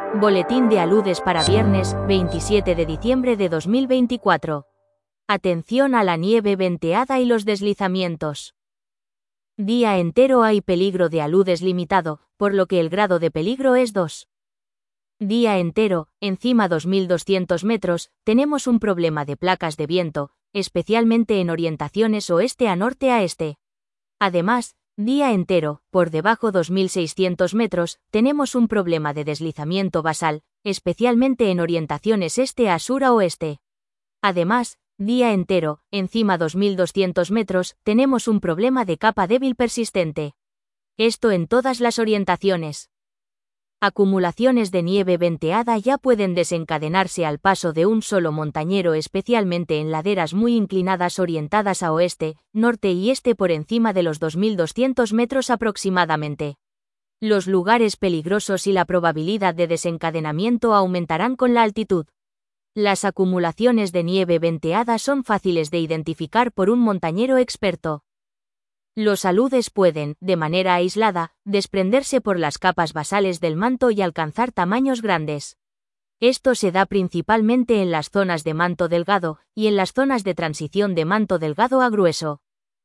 Boletín de aludes para viernes, 27 de diciembre de 2024. Atención a la nieve venteada y los deslizamientos. Día entero hay peligro de aludes limitado, por lo que el grado de peligro es 2. Día entero, encima 2200 metros, tenemos un problema de placas de viento, especialmente en orientaciones oeste a norte a este. Además, día entero, por debajo 2600 metros, tenemos un problema de deslizamiento basal, especialmente en orientaciones este a sur a oeste. Además, día entero, encima 2200 metros, tenemos un problema de capa débil persistente. Esto en todas las orientaciones. Acumulaciones de nieve venteada ya pueden desencadenarse al paso de un solo montañero, especialmente en laderas muy inclinadas orientadas a oeste, norte y este por encima de los 2200 metros aproximadamente. Los lugares peligrosos y la probabilidad de desencadenamiento aumentarán con la altitud. Las acumulaciones de nieve venteada son fáciles de identificar por un montañero experto. Los aludes pueden, de manera aislada, desprenderse por las capas basales del manto y alcanzar tamaños grandes. Esto se da principalmente en las zonas de manto delgado, y en las zonas de transición de manto delgado a grueso.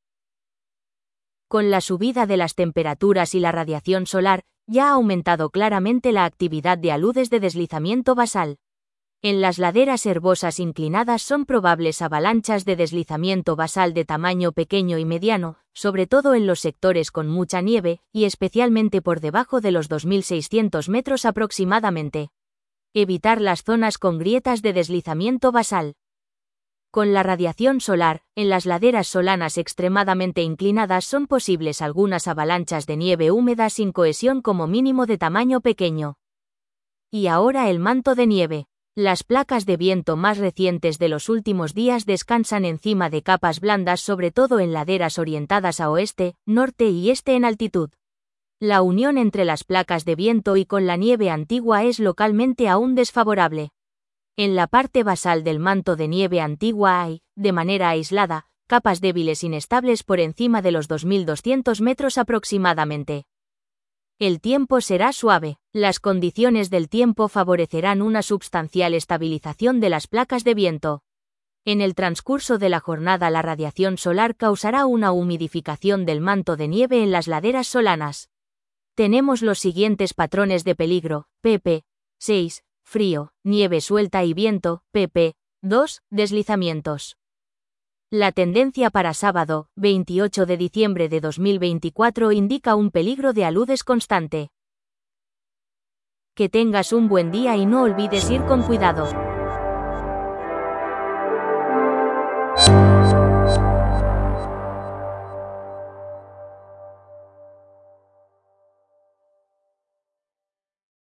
Con la subida de las temperaturas y la radiación solar, ya ha aumentado claramente la actividad de aludes de deslizamiento basal. En las laderas herbosas inclinadas son probables avalanchas de deslizamiento basal de tamaño pequeño y mediano, sobre todo en los sectores con mucha nieve, y especialmente por debajo de los 2600 metros aproximadamente. Evitar las zonas con grietas de deslizamiento basal. Con la radiación solar, en las laderas solanas extremadamente inclinadas son posibles algunas avalanchas de nieve húmeda sin cohesión como mínimo de tamaño pequeño. Y ahora el manto de nieve. Las placas de viento más recientes de los últimos días descansan encima de capas blandas, sobre todo en laderas orientadas a oeste, norte y este en altitud. La unión entre las placas de viento y con la nieve antigua es localmente aún desfavorable. En la parte basal del manto de nieve antigua hay, de manera aislada, capas débiles inestables por encima de los 2200 metros aproximadamente. El tiempo será suave. Las condiciones del tiempo favorecerán una substancial estabilización de las placas de viento. En el transcurso de la jornada la radiación solar causará una humidificación del manto de nieve en las laderas solanas. Tenemos los siguientes patrones de peligro: pp. 6, frío, nieve suelta y viento, pp. 2, deslizamientos. La tendencia para sábado, 28 de diciembre de 2024 indica un peligro de aludes constante. Que tengas un buen día y no olvides ir con cuidado.